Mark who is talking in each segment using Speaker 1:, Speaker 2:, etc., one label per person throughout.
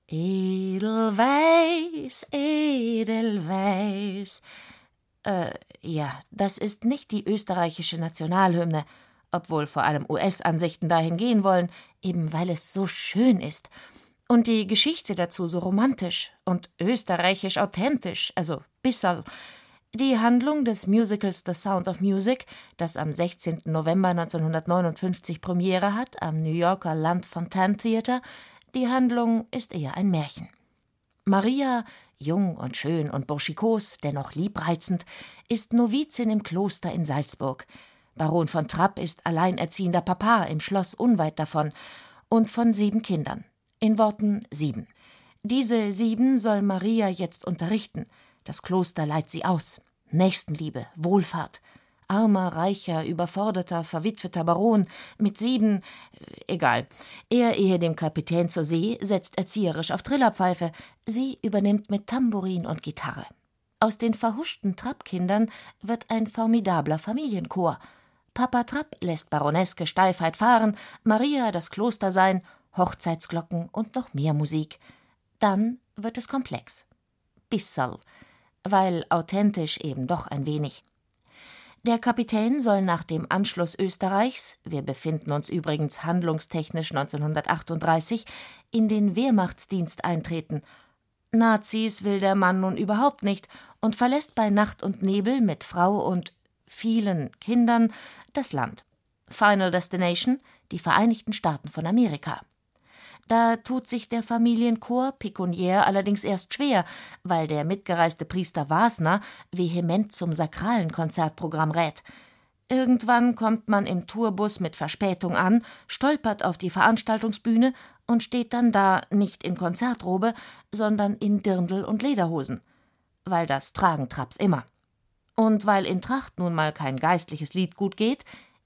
Speaker 1: Edelweiß, Edelweiß. Ja, das ist nicht die österreichische Nationalhymne, obwohl vor allem US-Ansichten dahin gehen wollen, eben weil es so schön ist. Und die Geschichte dazu so romantisch und österreichisch authentisch, also bisserl. Die Handlung des Musicals The Sound of Music, das am 16. November 1959 Premiere hat am New Yorker Lunt-Fontanne Theater, die Handlung ist eher ein Märchen. Maria, jung und schön und burschikos, dennoch liebreizend, ist Novizin im Kloster in Salzburg. Baron von Trapp ist alleinerziehender Papa im Schloss unweit davon und von 7 Kindern. In Worten 7. Diese 7 soll Maria jetzt unterrichten. Das Kloster leiht sie aus. Nächstenliebe, Wohlfahrt. Armer, reicher, überforderter, verwitweter Baron mit 7, egal. Er, ehe dem Kapitän zur See, setzt erzieherisch auf Trillerpfeife. Sie übernimmt mit Tambourin und Gitarre. Aus den verhuschten Trapp-Kindern wird ein formidabler Familienchor. Papa Trapp lässt baroneske Steifheit fahren, Maria das Kloster sein, Hochzeitsglocken und noch mehr Musik. Dann wird es komplex. Bisserl. Weil authentisch eben doch ein wenig. Der Kapitän soll nach dem Anschluss Österreichs, wir befinden uns übrigens handlungstechnisch 1938, in den Wehrmachtsdienst eintreten. Nazis will der Mann nun überhaupt nicht und verlässt bei Nacht und Nebel mit Frau und vielen Kindern das Land. Final Destination, die Vereinigten Staaten von Amerika. Da tut sich der Familienchor pekuniär allerdings erst schwer, weil der mitgereiste Priester Wasner vehement zum sakralen Konzertprogramm rät. Irgendwann kommt man im Tourbus mit Verspätung an, stolpert auf die Veranstaltungsbühne und steht dann da nicht in Konzertrobe, sondern in Dirndl und Lederhosen. Weil das tragen Trapps immer. Und weil in Tracht nun mal kein geistliches Lied gut geht,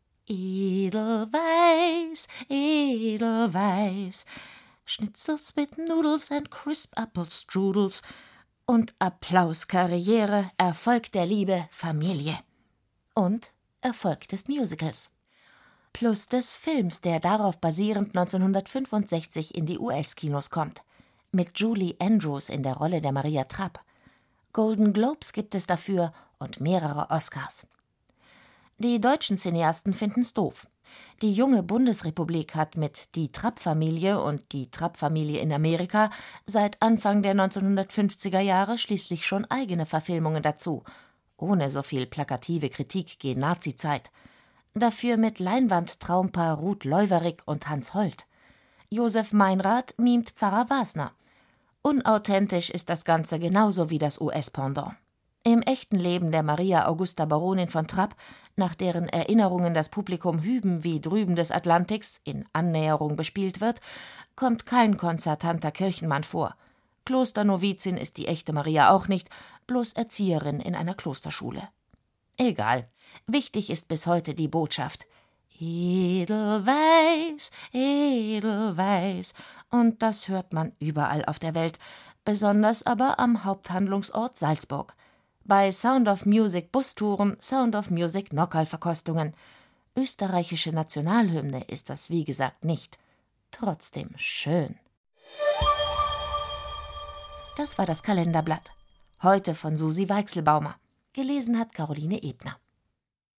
Speaker 1: Edelweiß, Edelweiß, Schnitzels with noodles and crisp apple strudels und Applaus, Karriere, Erfolg der Liebe, Familie. Und Erfolg des Musicals. Plus des Films, der darauf basierend 1965 in die US-Kinos kommt. Mit Julie Andrews in der Rolle der Maria Trapp. Golden Globes gibt es dafür und mehrere Oscars. Die deutschen Cineasten finden's doof. Die junge Bundesrepublik hat mit Die Trapp-Familie und Die Trapp-Familie in Amerika seit Anfang der 1950er Jahre schließlich schon eigene Verfilmungen dazu. Ohne so viel plakative Kritik gegen Nazizeit. Dafür mit Leinwandtraumpaar Ruth Leuwerig und Hans Holt. Josef Meinrad mimt Pfarrer Wasner. Unauthentisch ist das Ganze genauso wie das US-Pendant. Im echten Leben der Maria Augusta Baronin von Trapp, nach deren Erinnerungen das Publikum hüben wie drüben des Atlantiks in Annäherung bespielt wird, kommt kein konzertanter Kirchenmann vor. Klosternovizin ist die echte Maria auch nicht, bloß Erzieherin in einer Klosterschule. Egal, wichtig ist bis heute die Botschaft. Edelweiß, Edelweiß, und das hört man überall auf der Welt, besonders aber am Haupthandlungsort Salzburg. Bei Sound of Music Bustouren, Sound of Music Nockerl-Verkostungen. Österreichische Nationalhymne ist das wie gesagt nicht. Trotzdem schön. Das war das Kalenderblatt. Heute von Susi Weichselbaumer. Gelesen hat Caroline Ebner.